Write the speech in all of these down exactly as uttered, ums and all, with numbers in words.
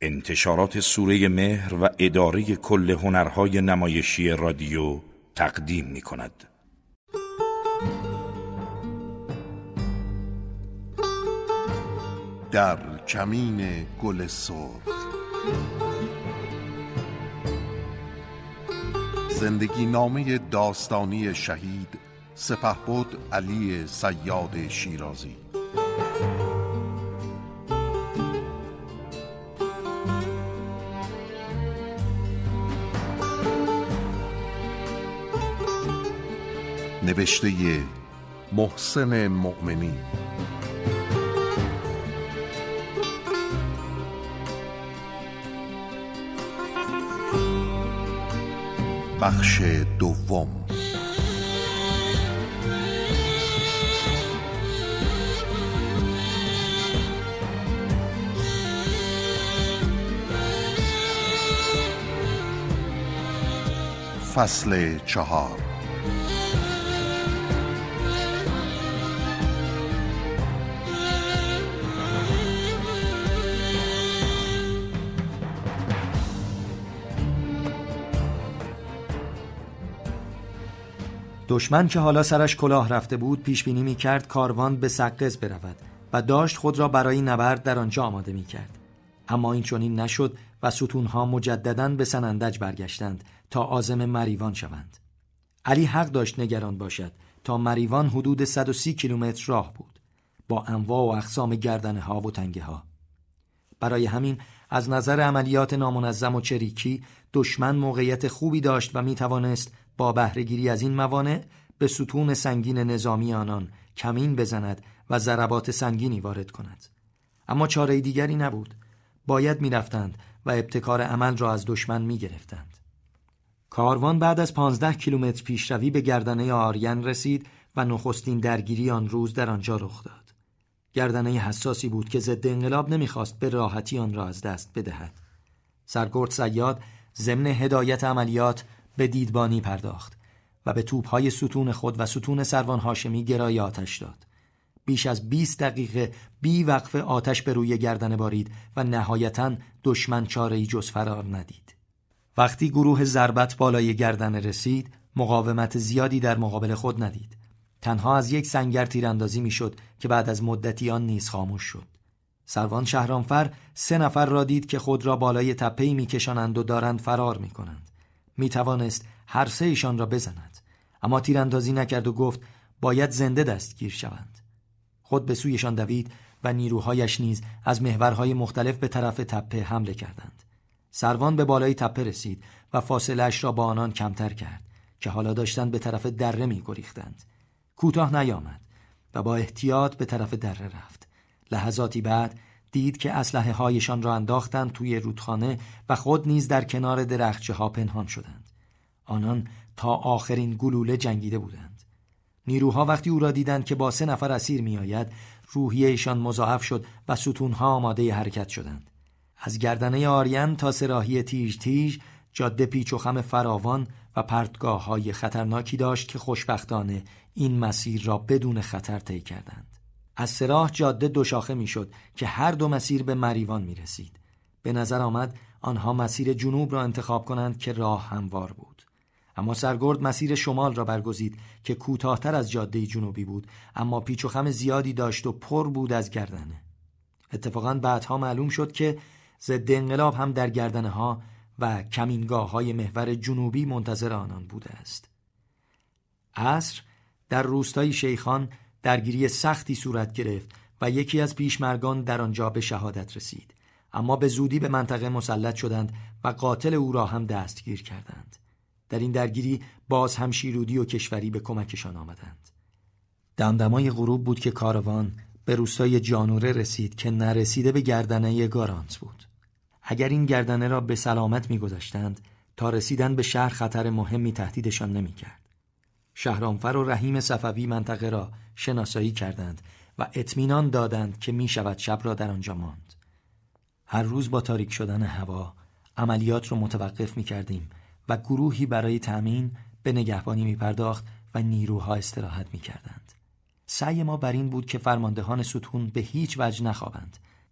انتشارات سوره مهر و اداره کل هنرهای نمایشی رادیو تقدیم می کند. در کمین گل سرخ، زندگی نامه داستانی شهید سپهبد علی صیاد شیرازی. نوشته محسن مؤمنی. بخش دوم. فصل چهار. دشمن که حالا سرش کلاه رفته بود پیش بینی می کرد کاروان به سقز برود و داشت خود را برای نبرد در آنجا آماده می کرد. اما این چنین نشد و ستونها مجدداً به سنندج برگشتند تا عازم مریوان شوند. علی حق داشت نگران باشد تا مریوان حدود صد و سی کیلومتر راه بود با انواع و اقسام گردنه ها و تنگه ها. برای همین از نظر عملیات نامنظم و چریکی دشمن موقعیت خوبی داشت و می توانست با بهره‌گیری از این موانع به ستون سنگین نظامی آنان کمین بزند و ضربات سنگینی وارد کند. اما چاره دیگری نبود. باید می رفتند و ابتکار عمل را از دشمن می گرفتند. کاروان بعد از پانزده کیلومتر پیشروی به گردنه آریان رسید و نخستین درگیری آن روز در آنجا رخ داد. گردنه حساسی بود که ضد انقلاب نمیخواست به راحتی آن را از دست بدهد. سرگرد صیاد ضمن هدایت عملیات به دیدبانی پرداخت و به توپ‌های ستون خود و ستون سروان هاشمی گرای آتش داد. بیش از بیست دقیقه بی وقفه آتش به روی گردنه بارید و نهایتاً دشمن چاره‌ای جز فرار ندید. وقتی گروه ضربت بالای گردنه رسید، مقاومت زیادی در مقابل خود ندید. تنها از یک سنگر تیراندازی میشد که بعد از مدتی آن نیز خاموش شد. سروان شهرانفر سه نفر را دید که خود را بالای تپه‌ای میکشانند و دارند فرار میکنند. می توانست هر سه ایشان را بزند، اما تیراندازی نکرد و گفت باید زنده دستگیر شوند. خود به سویشان دوید و نیروهایش نیز از محورهای مختلف به طرف تپه حمله کردند. سروان به بالای تپه رسید و فاصله اش را با آنان کمتر کرد که حالا داشتند به طرف دره می گریختند. کوتاه نیامد و با احتیاط به طرف دره رفت. لحظاتی بعد دید که اسلحه هایشان را انداختند توی رودخانه و خود نیز در کنار درختچه ها پنهان شدند. آنان تا آخرین گلوله جنگیده بودند. نیروها وقتی او را دیدند که با سه نفر اسیر می آید، روحیه ایشان مضاعف شد و ستونها آماده حرکت شدند. از گردنه آریان تا سراحی تیژ تیژ جاده پیچ و خم فراوان و پرتگاه های خطرناکی داشت که خوشبختانه این مسیر را بدون خطر طی کردند. از سراح جاده دو شاخه می شد که هر دو مسیر به مریوان می رسید. به نظر آمد آنها مسیر جنوب را انتخاب کنند که راه هموار بود. اما سرگرد مسیر شمال را برگزید که کوتاه‌تر از جاده جنوبی بود، اما پیچ و خم زیادی داشت و پر بود از گردنه. اتفاقاً بعدها معلوم شد که ضد انقلاب هم در گردنه ها و کمینگاه های محور جنوبی منتظر آنان بوده است. عصر در روستای شیخان درگیری سختی صورت گرفت و یکی از پیشمرگان در آنجا به شهادت رسید، اما به زودی به منطقه مسلط شدند و قاتل او را هم دستگیر کردند. در این درگیری باز هم شیرودی و کشوری به کمکشان آمدند. دمدمای غروب بود که کاروان به روستای جانوره رسید که نرسیده به گردنه گارانت بود. اگر این گردنه را به سلامت می‌گذاشتند، تا رسیدن به شهر خطر مهمی تهدیدشان نمی‌کرد. شهرانفر و رحیم صفوی منطقه را شناسایی کردند و اطمینان دادند که می‌شود شب را در آنجا ماند. هر روز با تاریک شدن هوا عملیات را متوقف می‌کردیم و گروهی برای تأمین به نگهبانی می‌پرداخت و نیروها استراحت می‌کردند. سعی ما بر این بود که فرماندهان ستون به هیچ وجه نخوابند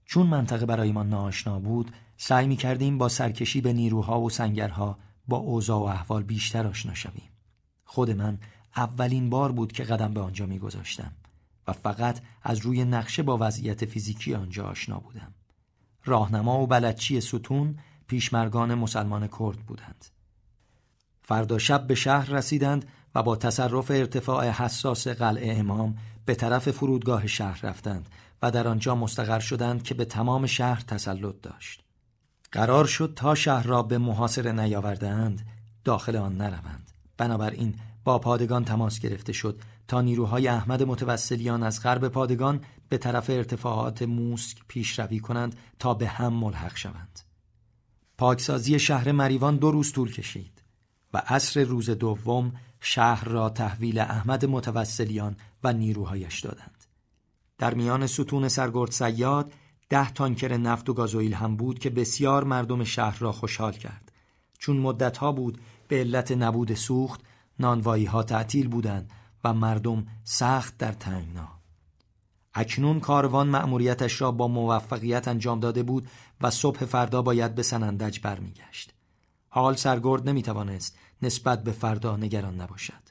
چون منطقه برای ما ناآشنا بود، سعی می‌کردیم با سرکشی به نیروها و سنگرها با اوضاع و احوال بیشتر آشنا شویم. خود من اولین بار بود که قدم به آنجا می‌گذاشتم و فقط از روی نقشه با وضعیت فیزیکی آنجا آشنا بودم. راهنما و بلدچی ستون پیشمرگان مسلمان کرد بودند. فردا شب به شهر رسیدند و با تصرف ارتفاع حساس قلعه امام به طرف فرودگاه شهر رفتند و در آنجا مستقر شدند که به تمام شهر تسلط داشت. قرار شد تا شهر را به محاصره نیاورده‌اند داخل آن نروند. بنابراین با پادگان تماس گرفته شد تا نیروهای احمد متوسلیان از غرب پادگان به طرف ارتفاعات موسک پیشروی کنند تا به هم ملحق شوند. پاکسازی شهر مریوان دو روز طول کشید و عصر روز دوم شهر را تحویل احمد متوسلیان و نیروهایش دادند. در میان ستون سرگرد صیاد ده تانکر نفت و گازوئیل هم بود که بسیار مردم شهر را خوشحال کرد، چون مدتها بود به علت نبود سوخت نانوایی ها تعطیل بودند و مردم سخت در تنگنا. اکنون کاروان مأموریتش را با موفقیت انجام داده بود و صبح فردا باید به سنندج برمیگشت. حال سرگرد نمیتوانست نسبت به فردا نگران نباشد.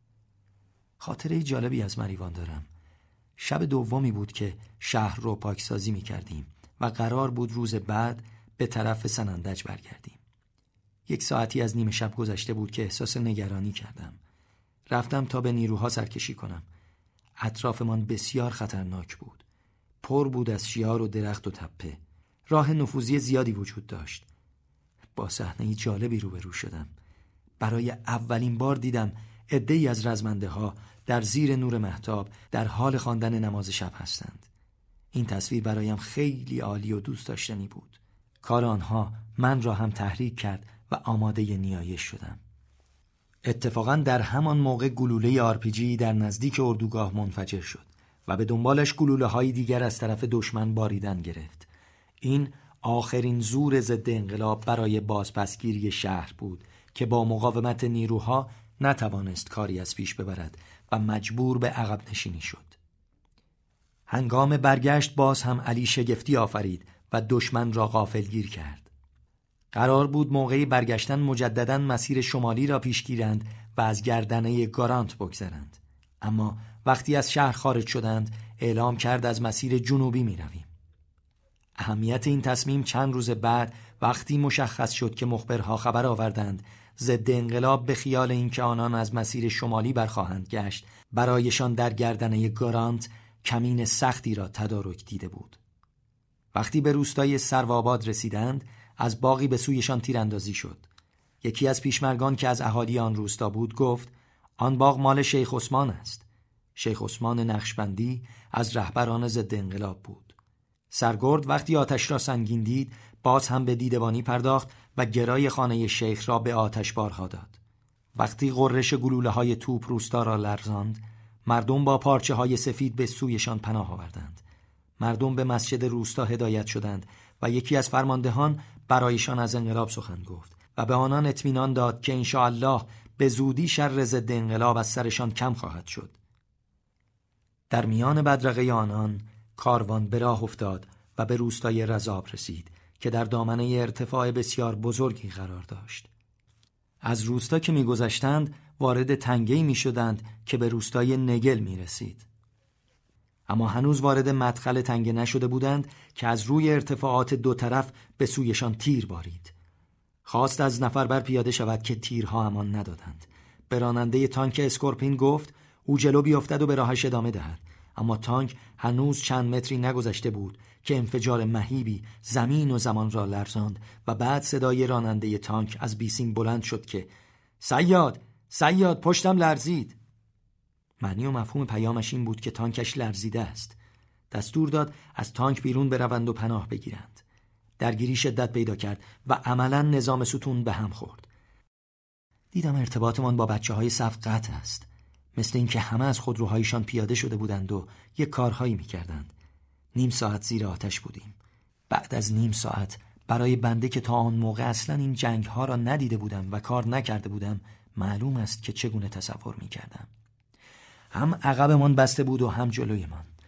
خاطره جالبی از مریوان دارم. شب دومی بود که شهر رو پاکسازی میکردیم و قرار بود روز بعد به طرف سنندج برگردیم. یک ساعتی از نیمه شب گذشته بود که احساس نگرانی کردم. رفتم تا به نیروها سرکشی کنم. اطرافمان بسیار خطرناک بود. پر بود از شیار و درخت و تپه. راه نفوذی زیادی وجود داشت. با صحنه جالبی روبرو شدم. برای اولین بار دیدم عده‌ای از رزمنده ها در زیر نور مهتاب در حال خواندن نماز شب هستند. این تصویر برایم خیلی عالی و دوست داشتنی بود. کار آنها من را هم تحریک کرد و آماده نیایش شدم. اتفاقاً در همان موقع گلوله آرپیجی در نزدیک اردوگاه منفجر شد و به دنبالش گلوله های دیگر از طرف دشمن باریدن گرفت. این آخرین زور ضد انقلاب برای بازپسگیری شهر بود که با مقاومت نیروها نتوانست کاری از پیش ببرد و مجبور به عقب نشینی شد. هنگام برگشت باز هم علی شگفتی آفرید و دشمن را غافلگیر کرد. قرار بود موقعی برگشتن مجدداً مسیر شمالی را پیش گیرند و از گردنه گارانت بگذرند. اما وقتی از شهر خارج شدند اعلام کرد از مسیر جنوبی می رویم. اهمیت این تصمیم چند روز بعد وقتی مشخص شد که مخبرها خبر آوردند ضد انقلاب به خیال اینکه آنان از مسیر شمالی برخواهند گشت برایشان در گردنه گارانت کمین سختی را تدارک دیده بود. وقتی به روستای سروآباد رسیدند از باغی به سویشان تیراندازی شد. یکی از پیشمرگان که از اهالی آن روستا بود گفت آن باغ مال شیخ عثمان است. شیخ عثمان نقشبندی از رهبران ضد انقلاب بود. سرگرد وقتی آتش را سنگین دید باز هم به دیدبانی پرداخت و گرای خانه شیخ را به آتش بارها داد. وقتی غرش گلوله های توپ روستا را لرزاند مردم با پارچه های سفید به سویشان پناه آوردند. مردم به مسجد روستا هدایت شدند و یکی از فرماندهان برایشان از انقلاب سخن گفت و به آنان اطمینان داد که انشاءالله به زودی شر ضد انقلاب از سرشان کم خواهد شد. در میان بدرقه آنان کاروان به راه افتاد و به روستای رزاب رسید که در دامنه ارتفاع بسیار بزرگی قرار داشت. از روستا که می‌گذشتند وارد تنگه‌ای می‌شدند که به روستای نگل می‌رسید. اما هنوز وارد مدخل تنگه نشده بودند که از روی ارتفاعات دو طرف به سویشان تیر بارید. خواست از نفربر پیاده شود که تیرها امان ندادند. به راننده تانک اسکورپین گفت او جلو بیفتد و به راهش ادامه دهد. اما تانک هنوز چند متری نگذشته بود که انفجار مهیبی زمین و زمان را لرزاند و بعد صدای راننده تانک از بیسیم بلند شد که صیاد، صیاد پشتم لرزید. معنی و مفهوم پیامش این بود که تانکش لرزیده است. دستور داد از تانک بیرون بروند و پناه بگیرند. درگیری شدت پیدا کرد و عملاً نظام ستون به هم خورد. دیدم ارتباطمان با بچه های صف قطع است. مثل اینکه همه از خودروهایشان پیاده شده بودند و یک کارهایی میکردند. نیم ساعت زیر آتش بودیم. بعد از نیم ساعت برای بنده که تا آن موقع اصلاً این جنگ ها را ندیده بودم و کار نکرده بودم معلوم است که چگونه تصور میکردم. هم عقبمان بسته بود و هم جلویمان.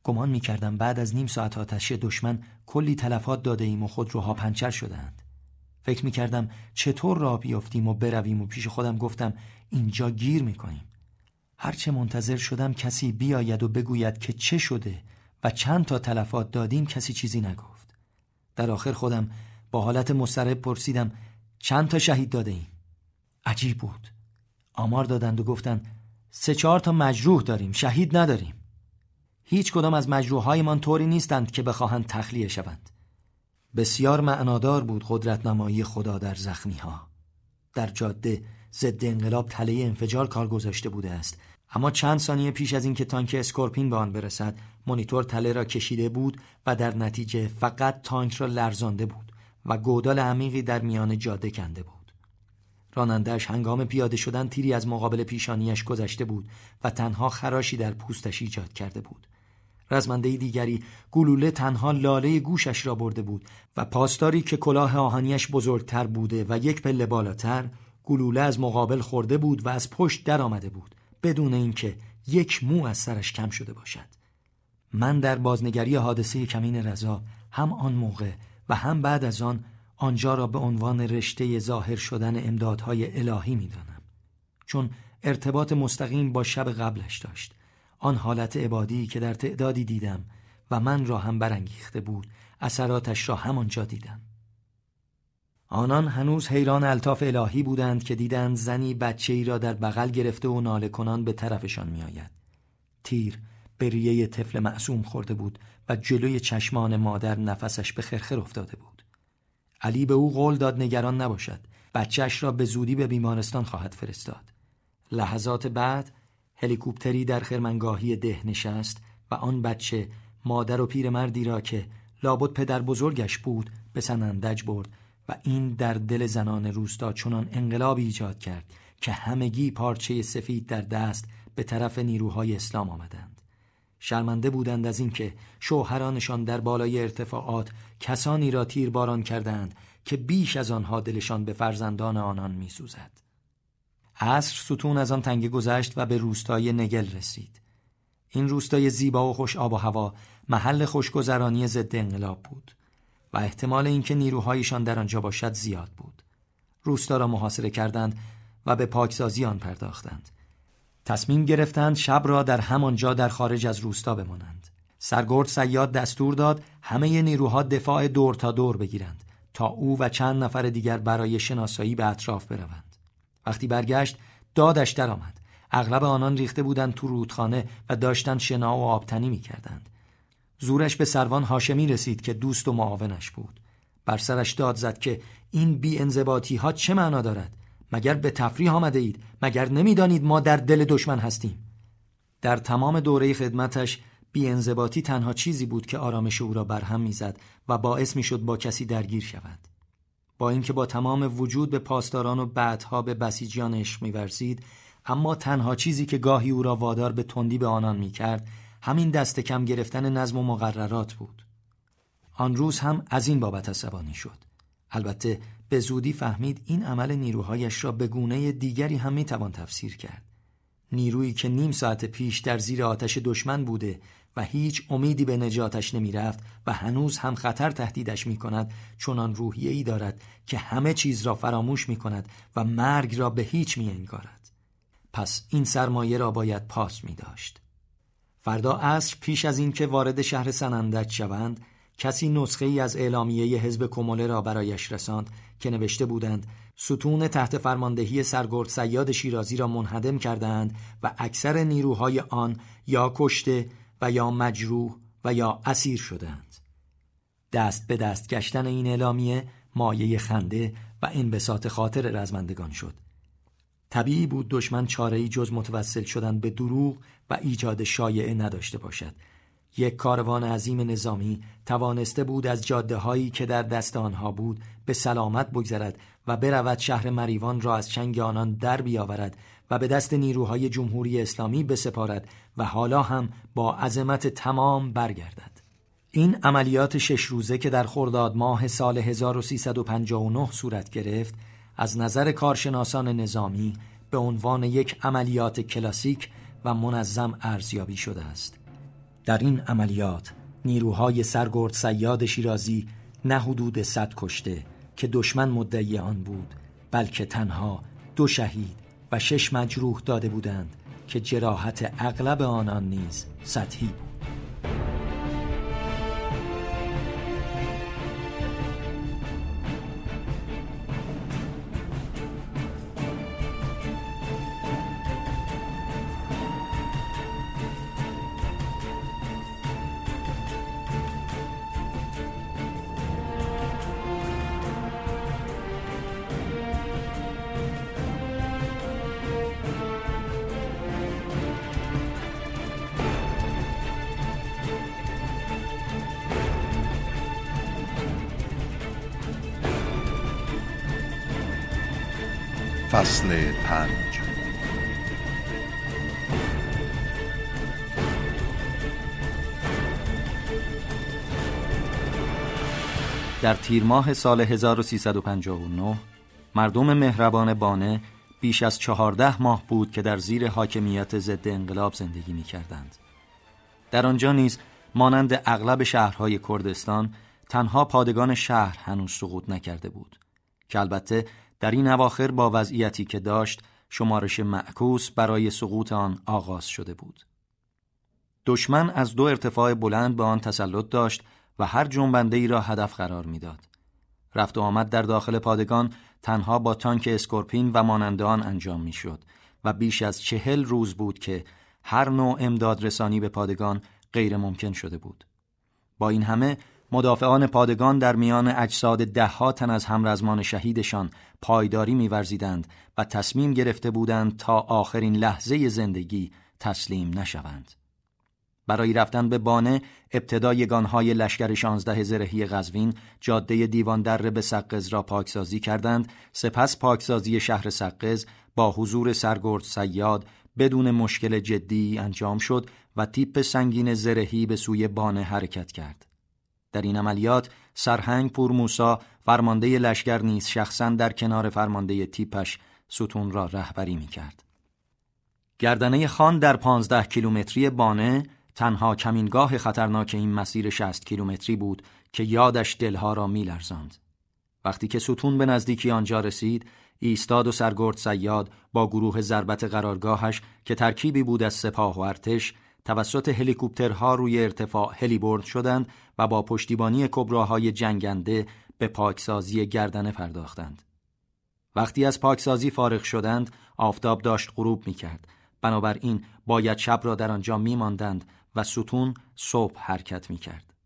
گمان می کردم بعد از نیم ساعت آتش دشمن کلی تلفات داده ایم و خودروها پنچر شدند. فکر می کردم چطور راه بیافتیم و برویم و پیش خودم گفتم اینجا گیر می کنیم. هرچه منتظر شدم کسی بیاید و بگوید که چه شده و چند تا تلفات دادیم کسی چیزی نگفت. در آخر خودم با حالت مضطرب پرسیدم چند تا شهید داده ایم؟ عجیب بود. آمار دادند و گفتند سه چهار تا مجروح داریم، شهید نداریم. هیچ کدام از مجروح‌هایمان طوری نیستند که بخواهند تخلیه شوند. بسیار معنادار بود قدرت نمایی خدا در زخمی‌ها. در جاده ضد انقلاب تله انفجار کار گذاشته بوده است، اما چند ثانیه پیش از اینکه تانک اسکورپین به آن برسد مانیتور تله را کشیده بود و در نتیجه فقط تانک را لرزانده بود و گودال عمیقی در میان جاده کنده بود. راننده‌اش هنگام پیاده شدن تیری از مقابل پیشانیش گذشته بود و تنها خراشی در پوستش ایجاد کرده بود. رزمنده دیگری گلوله تنها لاله گوشش را برده بود و پاسداری که کلاه آهنیش بزرگتر بوده و یک پله بالاتر گلوله از مقابل خورده بود و از پشت در آمده بود بدون اینکه یک مو از سرش کم شده باشد. من در بازنگری حادثه کمین رضا هم آن موقع و هم بعد از آن آنجا را به عنوان رشته ظاهر شدن امدادهای الهی می دانم، چون ارتباط مستقیم با شب قبلش داشت. آن حالت عبادی که در تعدادی دیدم و من را هم برانگیخته بود، اثراتش را همانجا دیدم. آنان هنوز حیران الطاف الهی بودند که دیدند زنی بچه‌ای را در بغل گرفته و ناله کنان به طرفشان می آید. تیر به ریه طفل معصوم خورده بود و جلوی چشمان مادر نفسش به خرخر افتاده بود. علی به او قول داد نگران نباشد، بچه‌اش را به زودی به بیمارستان خواهد فرستاد. لحظات بعد هلیکوپتری در خرمنگاهی ده نشست و آن بچه مادر و پیرمردی را که لابد پدر بزرگش بود به سنندج برد و این در دل زنان روستا چنان انقلابی ایجاد کرد که همگی پارچه سفید در دست به طرف نیروهای اسلام آمدند. شرمنده بودند از اینکه شوهرانشان در بالای ارتفاعات کسانی را تیرباران کردند که بیش از آنها دلشان به فرزندان آنان می‌سوزد. عصر ستون از آن تنگه گذشت و به روستای نگل رسید. این روستای زیبا و خوش آب و هوا محل خوشگذرانی ضد انقلاب بود و احتمال اینکه نیروهایشان در آنجا باشد زیاد بود. روستا را محاصره کردند و به پاکسازی آن پرداختند. تصمیم گرفتند شب را در همانجا در خارج از روستا بمانند. سرگرد صیاد دستور داد همه نیروها دفاع دور تا دور بگیرند تا او و چند نفر دیگر برای شناسایی به اطراف بروند. وقتی برگشت دادش در آمد. اغلب آنان ریخته بودند تو رودخانه و داشتند شنا و آبتنی می کردند. زورش به سروان هاشمی رسید که دوست و معاونش بود. بر سرش داد زد که این بی انضباطی ها چه معنا دارد؟ مگر به تفریح آمده اید؟ مگر نمی دانید ما در دل دشمن هستیم؟ در تمام دوره خدمتش بی انضباطی تنها چیزی بود که آرامش او را برهم می زد و باعث می شد با کسی درگیر شود. با اینکه با تمام وجود به پاسداران و بعدها به بسیجیان عشق می ورزید، اما تنها چیزی که گاهی او را وادار به تندی به آنان می کرد همین دست کم گرفتن نظم و مقررات بود. آن روز هم از این بابت عصبانی شد. البته به زودی فهمید این عمل نیروهایش را به گونه دیگری هم می توان تفسیر کرد. نیرویی که نیم ساعت پیش در زیر آتش دشمن بوده و هیچ امیدی به نجاتش نمی رفت و هنوز هم خطر تهدیدش می کند، چنان روحیه‌ای دارد که همه چیز را فراموش می کند و مرگ را به هیچ می انگارد. پس این سرمایه را باید پاس می داشت. فردا عصر پیش از اینکه وارد شهر سنندج شوند، کسی نسخه ای از اعلامیه حزب کموله را برایش رساند که نوشته بودند ستون تحت فرماندهی سرگرد صیاد شیرازی را منهدم کردند و اکثر نیروهای آن یا کشته و یا مجروح و یا اسیر شدند. دست به دست گشتن این اعلامیه مایه خنده و انبساط خاطر رزمندگان شد. طبیعی بود دشمن چاره‌ای جز متوسل شدن به دروغ و ایجاد شایعه نداشته باشد. یک کاروان عظیم نظامی توانسته بود از جاده‌هایی که در دست آنها بود به سلامت بگذرد و برود شهر مریوان را از چنگ آنان در بیاورد و به دست نیروهای جمهوری اسلامی بسپارد و حالا هم با عظمت تمام برگردد. این عملیات شش روزه که در خرداد ماه سال هزار و سیصد و پنجاه و نه صورت گرفت، از نظر کارشناسان نظامی به عنوان یک عملیات کلاسیک و منظم ارزیابی شده است. در این عملیات نیروهای سرگرد صیاد شیرازی نه حدود صد کشته که دشمن مدعی آن بود، بلکه تنها دو شهید و شش مجروح داده بودند که جراحت اغلب آنان نیز سطحی بود. فصل پنج. در تیر ماه سال هزار و سیصد و پنجاه و نه مردم مهربان بانه بیش از چهارده ماه بود که در زیر حاکمیت ضد انقلاب زندگی می کردند. در آنجا نیز مانند اغلب شهرهای کردستان تنها پادگان شهر هنوز سقوط نکرده بود که البته در این اواخر با وضعیتی که داشت شمارش معکوس برای سقوط آن آغاز شده بود. دشمن از دو ارتفاع بلند به آن تسلط داشت و هر جنبنده ای را هدف قرار میداد. رفت و آمد در داخل پادگان تنها با تانک اسکورپین و مانند آن انجام میشد و بیش از چهل روز بود که هر نوع امداد رسانی به پادگان غیر ممکن شده بود. با این همه مدافعان پادگان در میان اجساد ده ها تن از همرزمان شهیدشان پایداری می‌ورزیدند و تصمیم گرفته بودند تا آخرین لحظه زندگی تسلیم نشوند. برای رفتن به بانه ابتدا یگانهای لشکر شانزده زرهی قزوین جاده دیوان دره به سقز را پاکسازی کردند. سپس پاکسازی شهر سقز با حضور سرگرد صیاد بدون مشکل جدی انجام شد و تیپ سنگین زرهی به سوی بانه حرکت کرد. در این عملیات سرهنگ پور موسی فرمانده لشکر نیز شخصاً در کنار فرمانده تیپش ستون را رهبری می‌کرد. گردنه خان در پانزده کیلومتری بانه تنها کمینگاه خطرناک این مسیر شصت کیلومتری بود که یادش دلها را می‌لرزاند. وقتی که ستون به نزدیکی آنجا رسید، ایستاد و سرگرد صیاد با گروه ضربت قرارگاهش که ترکیبی بود از سپاه و ارتش توسط هلیکوپترها روی ارتفاع هلیبرد شدند و با پشتیبانی کبراهای جنگنده به پاکسازی گردنه پرداختند. وقتی از پاکسازی فارغ شدند، آفتاب داشت غروب می‌کرد. بنابراین باید شب را در آنجا می‌ماندند و ستون صبح حرکت می‌کرد.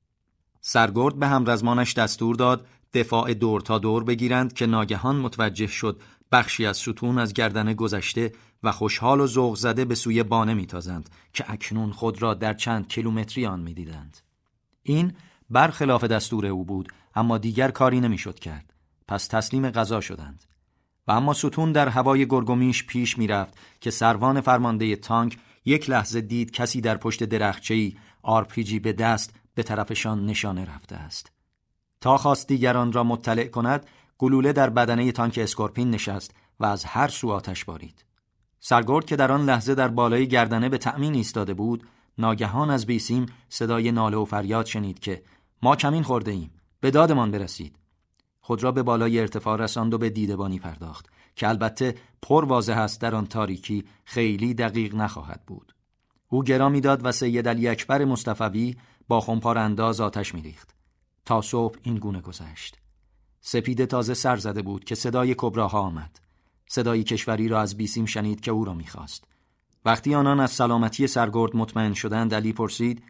سرگرد به همرزمانش دستور داد دفاع دور تا دور بگیرند که ناگهان متوجه شد بخشی از ستون از گردنه گذشته و خوشحال و ذوق زده به سوی بانه میتازند که اکنون خود را در چند کیلومتری آن میدیدند. این برخلاف دستور او بود، اما دیگر کاری نمیشد کرد. پس تسلیم قضا شدند. و اما ستون در هوای گرگومیش پیش میرفت که سروان فرمانده تانک یک لحظه دید کسی در پشت درختچه‌ای آر پی جی به دست به طرفشان نشانه رفته است. تا خواست دیگران را مطلع کند، گلوله در بدنه تانک اسکورپین نشست و از هر سو آتش بارید. سرگرد که در آن لحظه در بالای گردنه به تأمین ایستاده بود، ناگهان از بیسیم صدای ناله و فریاد شنید که ما کمین خورده ایم، به دادمان برسید. خود را به بالای ارتفاع رساند و به دیدبانی پرداخت که البته پر واضح است در آن تاریکی خیلی دقیق نخواهد بود. او گرا می‌داد و سید علی اکبر مصطفوی با خمپار انداز آتش می‌ریخت. تا صبح این گونه گذشت. سپیده تازه سر زده بود که صدای کبراها آمد. صدای کشوری را از بیسیم شنید که او را می‌خواست. وقتی آنان از سلامتی سرگرد مطمئن شدند، علی پرسید: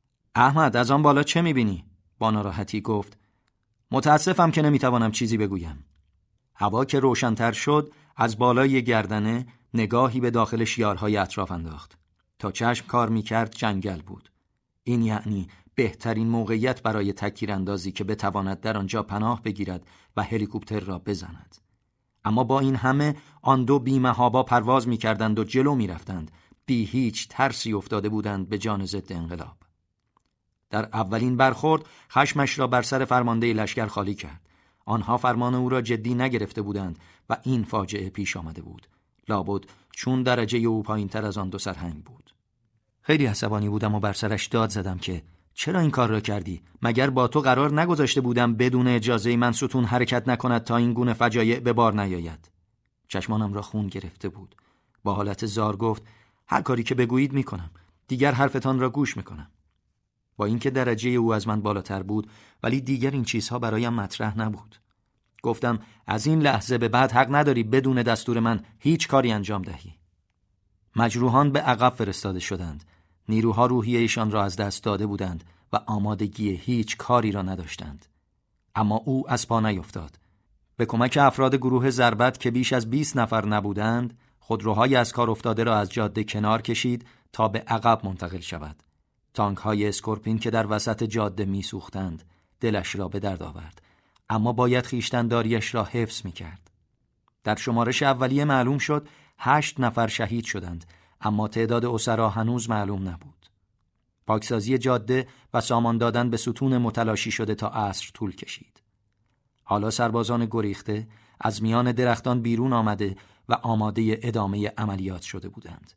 احمد، از آن بالا چه می‌بینی؟ با ناراحتی گفت: متاسفم که نمی‌توانم چیزی بگویم. هوا که روشن‌تر شد، از بالای گردنه نگاهی به داخل شیارهای اطراف انداخت. تا چشم کار می‌کرد جنگل بود. این یعنی بهترین موقعیت برای تکتیراندازی که بتواند در آنجا پناه بگیرد و هلیکوپتر را بزند. اما با این همه آن دو بی‌محابا پرواز می‌کردند و جلو می‌رفتند، بی هیچ ترسی افتاده بودند به جان ضد انقلاب. در اولین برخورد خشمش را بر سر فرمانده لشکر خالی کرد. آنها فرمان او را جدی نگرفته بودند و این فاجعه پیش آمده بود. لابد چون درجه او پایین‌تر از آن دو سرهنگ بود. خیلی عصبانی بودم و بر سرش داد زدم که چرا این کار را کردی؟ مگر با تو قرار نگذاشته بودم بدون اجازه من ستون حرکت نکند تا این گونه فجایع به بار نیاید؟ چشمانم را خون گرفته بود. با حالت زار گفت هر کاری که بگویید میکنم. دیگر حرفتان را گوش میکنم. با اینکه درجه او از من بالاتر بود ولی دیگر این چیزها برایم مطرح نبود. گفتم از این لحظه به بعد حق نداری بدون دستور من هیچ کاری انجام دهی. مجروحان به عقب فرستاده شدند. نیروها روحیه‌شان را از دست داده بودند و آمادگی هیچ کاری را نداشتند. اما او از پا نیفتاد. به کمک افراد گروه ضربت که بیش از بیست نفر نبودند، خودروهای از کار افتاده را از جاده کنار کشید تا به عقب منتقل شود. تانک‌های اسکورپین که در وسط جاده می‌سوختند، دلش را به درد آورد، اما باید خویشتن‌داریش را حفظ می‌کرد. در شمارش اولیه معلوم شد هشت نفر شهید شدند، اما تعداد اسرا هنوز معلوم نبود. پاکسازی جاده و سامان دادن به ستون متلاشی شده تا عصر طول کشید. حالا سربازان گریخته از میان درختان بیرون آمده و آماده ادامه عملیات شده بودند.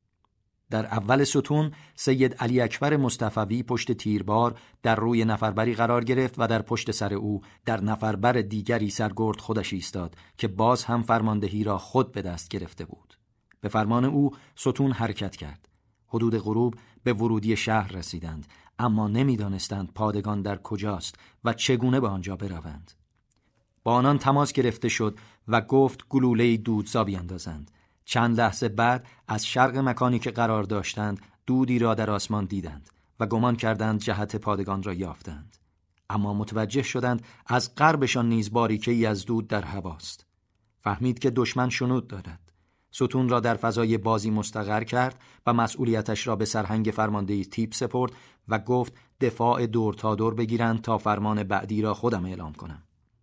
در اول ستون سید علی اکبر مصطفوی پشت تیربار در روی نفربری قرار گرفت و در پشت سر او در نفربر دیگری سرگرد خودش ایستاد که باز هم فرماندهی را خود به دست گرفته بود. به فرمان او ستون حرکت کرد. حدود غروب به ورودی شهر رسیدند، اما نمی‌دانستند پادگان در کجاست و چگونه به آنجا بروند. با آنان تماس گرفته شد و گفت گلوله دودزا بیاندازند. چند لحظه بعد از شرق مکانی که قرار داشتند دودی را در آسمان دیدند و گمان کردند جهت پادگان را یافتند. اما متوجه شدند از غربشان نیز باریکه‌ای از دود در هواست. فهمید که دشمن شنود دارد. ستون را در فضای بازی مستقر کرد و مسئولیتش را به سرهنگ فرماندهی تیپ سپرد و گفت دفاع دور تا دور بگیرند تا فرمان بعدی را خودم اعلام کنم.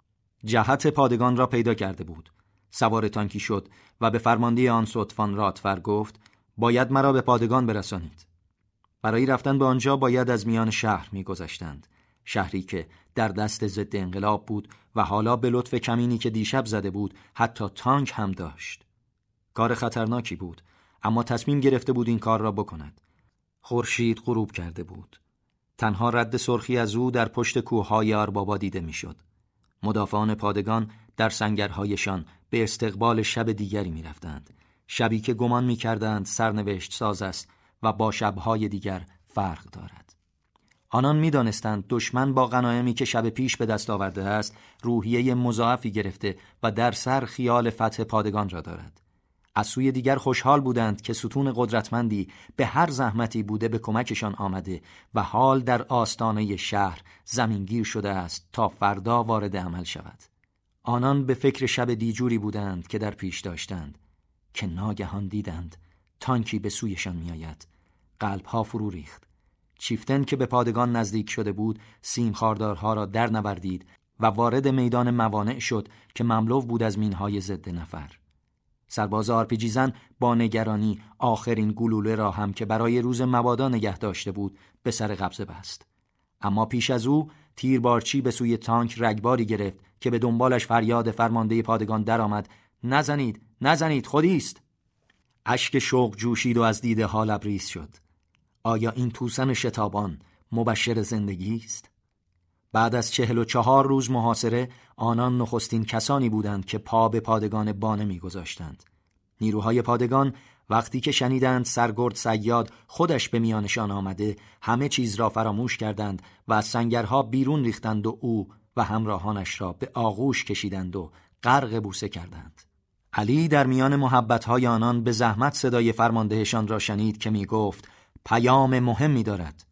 جهت پادگان را پیدا کرده بود. سوار تانکی شد و به فرمانده آن سطفان راتفر گفت باید مرا به پادگان برسانید. برای رفتن به آنجا باید از میان شهر می‌گذشتند. شهری که در دست ضد انقلاب بود و حالا به لطف کمینی که دیشب زده بود حتی تانک هم داشت. کار خطرناکی بود، اما تصمیم گرفته بود این کار را بکند. خورشید غروب کرده بود. تنها رد سرخی از او در پشت کوههای آربابا دیده میشد. مدافعان پادگان در سنگرهایشان به استقبال شب دیگری می رفتند. شبی که گمان می کردند سرنوشت ساز است و با شبهای دیگر فرق دارد. آنان می دانستند دشمن با غنایمی که شب پیش به دست آورده است روحیه مضاعفی گرفته و در سر خیال فتح پادگان را دارد. از سوی دیگر خوشحال بودند که ستون قدرتمندی به هر زحمتی بوده به کمکشان آمده و حال در آستانه شهر زمینگیر شده است تا فردا وارد عمل شود. آنان به فکر شب دیجوری بودند که در پیش داشتند که ناگهان دیدند تانکی به سویشان می آید. قلبها فرو ریخت. چیفتن که به پادگان نزدیک شده بود سیم خاردارها را در نوردید و وارد میدان موانع شد که مملو بود از مینهای ضد نفر. سرباز آرپیجی زن با نگرانی آخرین گلوله را هم که برای روز مبادا نگه داشته بود به سر قبضه بست. اما پیش از او تیربارچی به سوی تانک رگباری گرفت که به دنبالش فریاد فرمانده پادگان درآمد نزنید نزنید خودیست. اشک شوق جوشید و از دیده ها لبریز شد. آیا این توسن شتابان مبشر زندگی است؟ بعد از چهل و چهار روز محاصره آنان نخستین کسانی بودند که پا به پادگان بانه می‌گذاشتند. نیروهای پادگان وقتی که شنیدند سرگرد صیاد خودش به میانشان آمده همه چیز را فراموش کردند و از سنگرها بیرون ریختند و او و همراهانش را به آغوش کشیدند و غرق بوسه کردند. علی در میان محبت‌های آنان به زحمت صدای فرماندهشان را شنید که می‌گفت پیام مهمی دارد.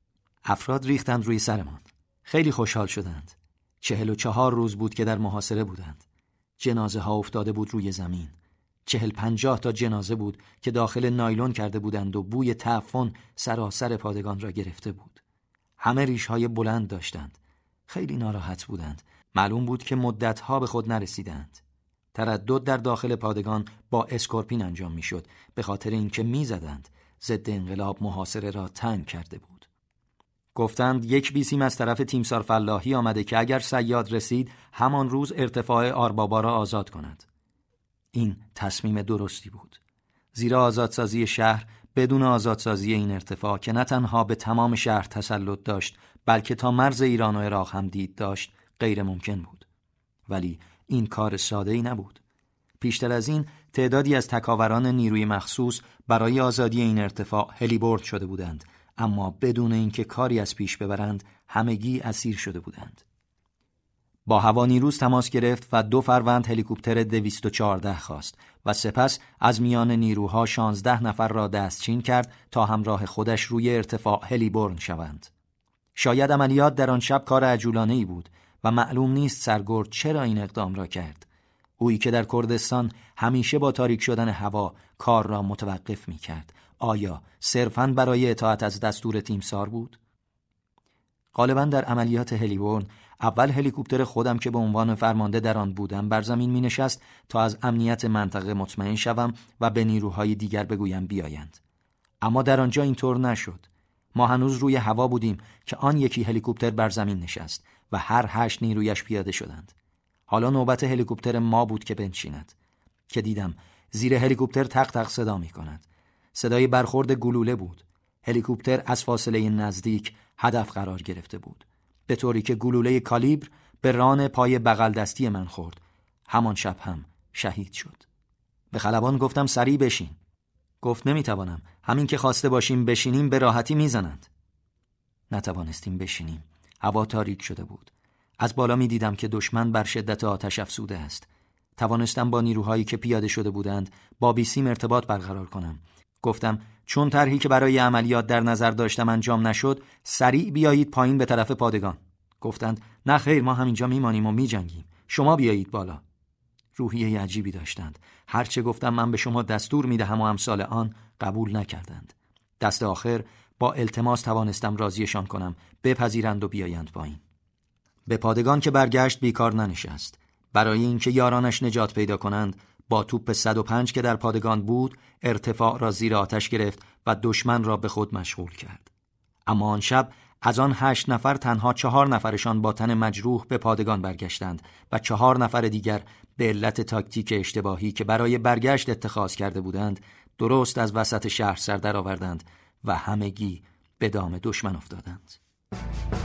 افراد ریختند روی سرمان. خیلی خوشحال شدند. چهل و چهار روز بود که در محاصره بودند. جنازه ها افتاده بود روی زمین. چهل پنجاه تا جنازه بود که داخل نایلون کرده بودند و بوی تعفن سراسر پادگان را گرفته بود. همه ریش های بلند داشتند. خیلی ناراحت بودند. معلوم بود که مدتها به خود نرسیدند. تردد در داخل پادگان با اسکورپین انجام می شد به خاطر اینکه می زدند. ضد انقلاب محاصره را تنگ کرده بود. گفتند یک بیسیم از طرف تیمسار فلاحی آمده که اگر صیاد رسید همان روز ارتفاع آربابا را آزاد کند. این تصمیم درستی بود. زیرا آزادسازی شهر بدون آزادسازی این ارتفاع که نه تنها به تمام شهر تسلط داشت بلکه تا مرز ایران و عراق هم دید داشت غیر ممکن بود. ولی این کار ساده‌ای نبود. پیشتر از این تعدادی از تکاوران نیروی مخصوص برای آزادی این ارتفاع هلیبرد شده بودند، اما بدون اینکه کاری از پیش ببرند همگی اسیر شده بودند. با هوانیروز تماس گرفت و دو فروند هلیکوپتر دویست و چهارده خواست و سپس از میان نیروها شانزده نفر را دستچین کرد تا همراه خودش روی ارتفاع هلیبرد شوند. شاید عملیات در آن شب کار عجولانه‌ای بود و معلوم نیست سرگرد چرا این اقدام را کرد. اویی که در کردستان همیشه با تاریک شدن هوا کار را متوقف می کرد. آیا صرفاً برای اطاعت از دستور تیمسار بود؟ غالباً در عملیات هلیبرد اول هلیکوپتر خودم که به عنوان فرمانده در آن بودم بر زمین می نشست تا از امنیت منطقه مطمئن شوم و به نیروهای دیگر بگویم بیایند. اما در آنجا اینطور نشد. ما هنوز روی هوا بودیم که آن یکی هلیکوپتر بر زمین نشست و هر هشت نیرویش پیاده شدند. حالا نوبت هلیکوپتر ما بود که بنشیند که دیدم زیر هلیکوپتر تق تق صدا می کند. صدای برخورد گلوله بود. هلیکوپتر از فاصله نزدیک هدف قرار گرفته بود، به طوری که گلوله کالیبر به ران پای بغل دستی من خورد. همان شب هم شهید شد. به خلبان گفتم سریع بشین. گفت نمیتوانم، همین که خواسته باشیم بشینیم به راحتی میزنند. نتوانستیم بشینیم. هوا تاریک شده بود. از بالا می دیدم که دشمن بر شدت آتش افسوده است. توانستم با نیروهایی که پیاده شده بودند با بیسیم ارتباط برقرار کنم. گفتم چون طرحی که برای عملیات در نظر داشتم انجام نشد، سریع بیایید پایین به طرف پادگان. گفتند نه خیر، ما همینجا میمانیم و میجنگیم. شما بیایید بالا. روحیه عجیبی داشتند. هرچه گفتم من به شما دستور میدهم و امثال آن قبول نکردند. دست آخر با التماس توانستم راضیشان کنم بپذیرند و بیایند پایین. به پادگان که برگشت بیکار ننشست. برای اینکه یارانش نجات پیدا کنند با توپ صد و پنج که در پادگان بود ارتفاع را زیر آتش گرفت و دشمن را به خود مشغول کرد. اما آن شب از آن هشت نفر تنها چهار نفرشان با تن مجروح به پادگان برگشتند و چهار نفر دیگر به علت تاکتیک اشتباهی که برای برگشت اتخاذ کرده بودند درست از وسط شهر سر در آوردند و همگی به دام دشمن افتادند.